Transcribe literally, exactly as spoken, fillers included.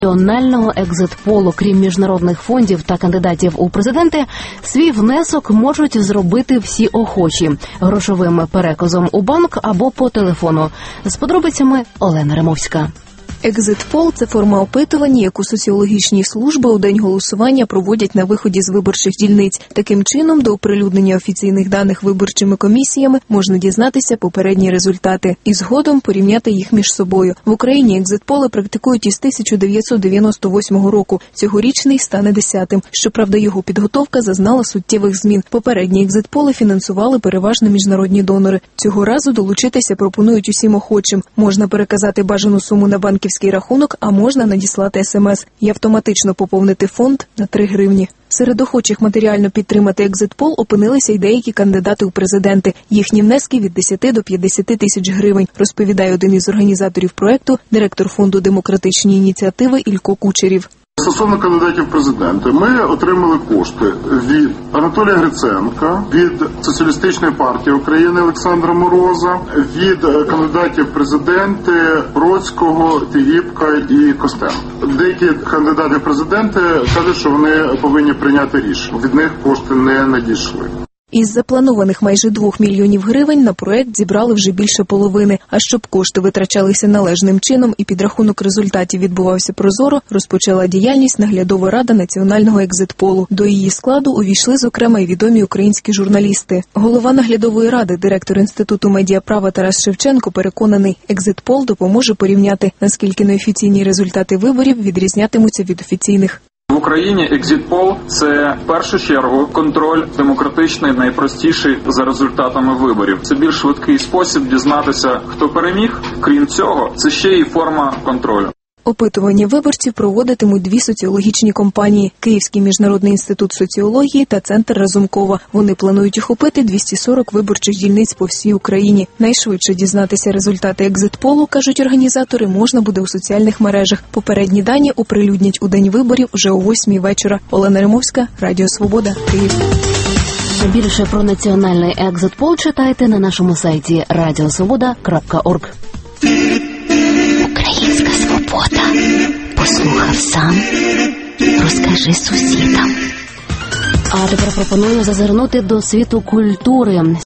Національного екзит-полу, крім міжнародних фондів та кандидатів у президенти, свій внесок можуть зробити всі охочі грошовим переказом у банк або по телефону. З подробицями Олена Римовська. Екзит-пол – це форма опитування, яку соціологічні служби у день голосування проводять на виході з виборчих дільниць. Таким чином, до оприлюднення офіційних даних виборчими комісіями можна дізнатися попередні результати і згодом порівняти їх між собою. В Україні екзит-поли практикують із тисяча дев'ятсот дев'яносто восьмого року. Цьогорічний стане десятим. Щоправда, його підготовка зазнала суттєвих змін. Попередні екзит-поли фінансували переважно міжнародні донори. Цього разу долучитися пропонують усім охочим. Можна переказати бажану суму на банківський рахунок, а можна надіслати смс і автоматично поповнити фонд на три гривні. Серед охочих матеріально підтримати екзит-пол опинилися й деякі кандидати у президенти. Їхні внески від десяти до п'ятдесяти тисяч гривень, розповідає один із організаторів проекту, директор фонду «Демократичні ініціативи» Ілько Кучерів. Стосовно кандидатів в президенти, ми отримали кошти від Анатолія Гриценка, від Соціалістичної партії України Олександра Мороза, від кандидатів в президенти Бродського, Тігіпка і Костенка. Деякі кандидати в президенти кажуть, що вони повинні прийняти рішення. Від них кошти не надійшли. Із запланованих майже двох мільйонів гривень на проект зібрали вже більше половини. А щоб кошти витрачалися належним чином і підрахунок результатів відбувався прозоро, розпочала діяльність наглядова рада національного екзит-полу. До її складу увійшли, зокрема, і відомі українські журналісти. Голова наглядової ради, директор Інституту медіаправа Тарас Шевченко переконаний, екзит-пол допоможе порівняти, наскільки неофіційні результати виборів відрізнятимуться від офіційних. В Україні екзит-пол – це в першу чергу контроль демократичний, найпростіший за результатами виборів. Це більш швидкий спосіб дізнатися, хто переміг. Крім цього, це ще й форма контролю. Опитування виборців проводитимуть дві соціологічні компанії – Київський міжнародний інститут соціології та Центр Разумкова. Вони планують охопити двісті сорок виборчих дільниць по всій Україні. Найшвидше дізнатися результати екзит-полу, кажуть організатори, можна буде у соціальних мережах. Попередні дані оприлюднять у день виборів вже о восьмій вечора. Олена Римовська, Радіо Свобода, Київ. Більше про національний екзит-пол читайте на нашому сайті радіосвобода крапка орг. Українська свобода. Послухав сам, розкажи сусідам. А тепер пропоную зазирнути до світу культури.